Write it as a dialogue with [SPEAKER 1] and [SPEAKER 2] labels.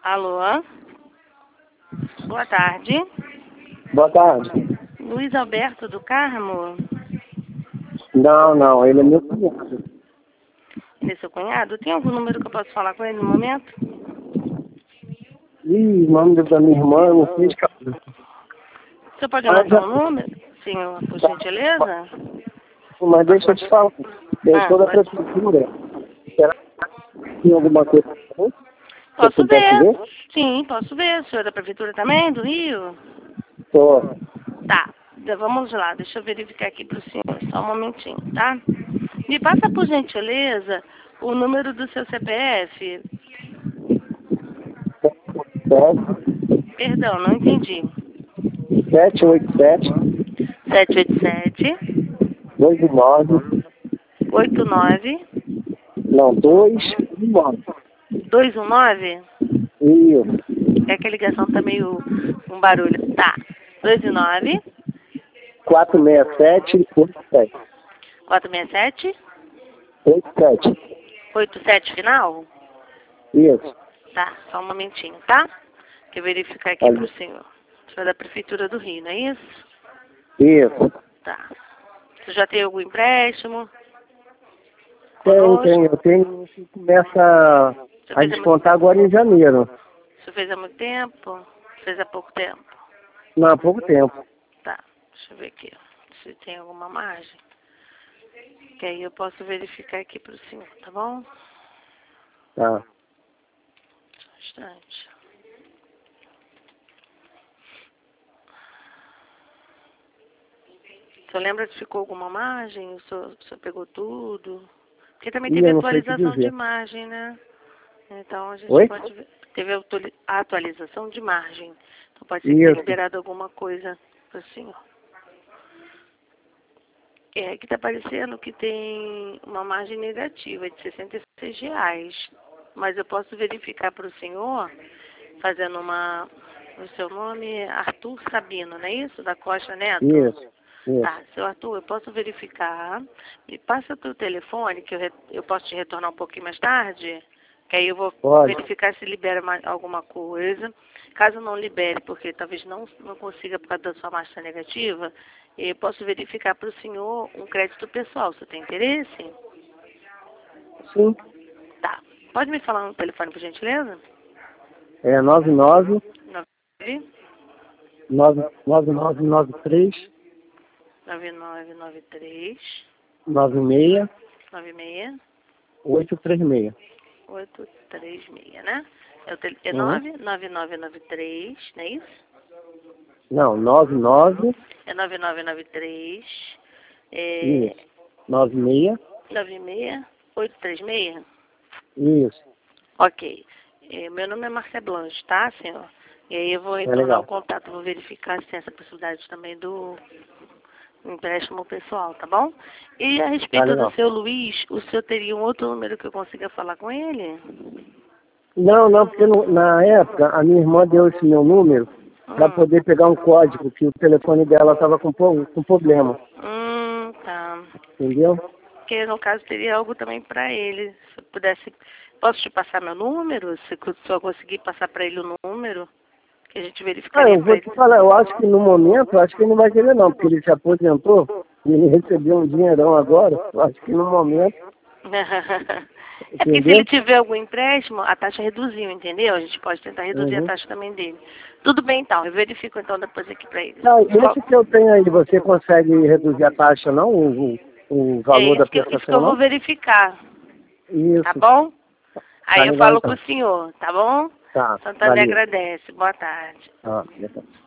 [SPEAKER 1] Alô? Boa tarde.
[SPEAKER 2] Boa tarde.
[SPEAKER 1] Luiz Alberto do Carmo?
[SPEAKER 2] Não, ele é meu cunhado.
[SPEAKER 1] Ele é seu cunhado? Tem algum número que eu posso falar com ele no momento?
[SPEAKER 2] Ih, o nome da minha irmã, eu não sei de cabeça.
[SPEAKER 1] Você pode anotar o número, senhor, por gentileza?
[SPEAKER 2] Mas deixa eu te falar. Eu sou da prefeitura. Será que tem alguma coisa?
[SPEAKER 1] Posso ver. Sim, posso ver. O senhor é da prefeitura também, do Rio?
[SPEAKER 2] Tô.
[SPEAKER 1] Tá. Vamos lá, deixa eu verificar aqui para o senhor. Só um momentinho, tá? Me passa, por gentileza, o número do seu CPF. Perdão, não entendi.
[SPEAKER 2] 787
[SPEAKER 1] 787
[SPEAKER 2] 29.
[SPEAKER 1] 89
[SPEAKER 2] Não, 219.
[SPEAKER 1] 219?
[SPEAKER 2] Isso.
[SPEAKER 1] É que a ligação tá meio um barulho. Tá. 219
[SPEAKER 2] 467 87.
[SPEAKER 1] 467
[SPEAKER 2] 87.
[SPEAKER 1] 87 final?
[SPEAKER 2] Isso.
[SPEAKER 1] Tá, só um momentinho, tá? Quer verificar aqui pro senhor. O senhor é da Prefeitura do Rio, não é isso?
[SPEAKER 2] Isso.
[SPEAKER 1] Tá. Você já tem algum empréstimo?
[SPEAKER 2] Tem. Eu tenho que começa a descontar agora em janeiro.
[SPEAKER 1] Você fez há muito tempo? Fez há pouco tempo?
[SPEAKER 2] Não, há pouco tempo.
[SPEAKER 1] Tá, deixa eu ver aqui, se tem alguma margem. Que aí eu posso verificar aqui pro senhor, tá bom?
[SPEAKER 2] Tá.
[SPEAKER 1] Só um instante. O senhor lembra se ficou alguma margem? O senhor pegou tudo? Porque também teve atualização de margem, né? Então a gente pode ver. Teve a atualização de margem. Então pode ser que tenha liberado alguma coisa para o senhor. É que está aparecendo que tem uma margem negativa de R$66. Mas eu posso verificar para o senhor, fazendo o seu nome é Arthur Sabino, não é isso? Da Costa Neto?
[SPEAKER 2] Isso.
[SPEAKER 1] Tá, seu Arthur, eu posso verificar. Me passa o teu telefone, que eu posso te retornar um pouquinho mais tarde. Que aí eu vou verificar se libera alguma coisa. Caso não libere, porque talvez não consiga por causa da sua marcha negativa, eu posso verificar para o senhor um crédito pessoal. Você tem interesse?
[SPEAKER 2] Sim.
[SPEAKER 1] Tá. Pode me falar no telefone, por gentileza?
[SPEAKER 2] É 99
[SPEAKER 1] 99
[SPEAKER 2] 9993
[SPEAKER 1] 9993
[SPEAKER 2] 96
[SPEAKER 1] 96
[SPEAKER 2] 836.
[SPEAKER 1] 836, né? É 9993, não é isso?
[SPEAKER 2] Não, 99.
[SPEAKER 1] É 9993.
[SPEAKER 2] Isso. 96.
[SPEAKER 1] 96 836?
[SPEAKER 2] Isso.
[SPEAKER 1] Ok. Meu nome é Márcia Blanche, tá, senhor? E aí eu vou retornar o contato, vou verificar se tem essa possibilidade também do empréstimo pessoal, tá bom? E a respeito do seu Luiz, o senhor teria um outro número que eu consiga falar com ele?
[SPEAKER 2] Não, porque na época a minha irmã deu esse meu número para poder pegar um código, que o telefone dela estava com problema.
[SPEAKER 1] Tá.
[SPEAKER 2] Entendeu?
[SPEAKER 1] Porque no caso teria algo também para ele. Se eu pudesse, posso te passar meu número? Se eu só conseguir passar para ele o número, que a gente verificaria.
[SPEAKER 2] Eu vou te falar, eu acho que no momento, eu acho que ele não vai querer não, porque ele se aposentou e ele recebeu um dinheirão agora, eu acho que no momento.
[SPEAKER 1] É porque se ele tiver algum empréstimo, a taxa reduziu, entendeu? A gente pode tentar reduzir a taxa também dele. Tudo bem então, eu verifico então depois aqui para ele.
[SPEAKER 2] Não, esse que eu tenho aí, você consegue reduzir a taxa não? O valor da prestação?
[SPEAKER 1] Isso que eu vou verificar.
[SPEAKER 2] Isso.
[SPEAKER 1] Tá bom? Aí
[SPEAKER 2] Tá
[SPEAKER 1] eu
[SPEAKER 2] legal,
[SPEAKER 1] falo
[SPEAKER 2] então.
[SPEAKER 1] com o senhor, tá bom?
[SPEAKER 2] Tá.
[SPEAKER 1] Santana me agradece. Boa tarde.
[SPEAKER 2] Ah,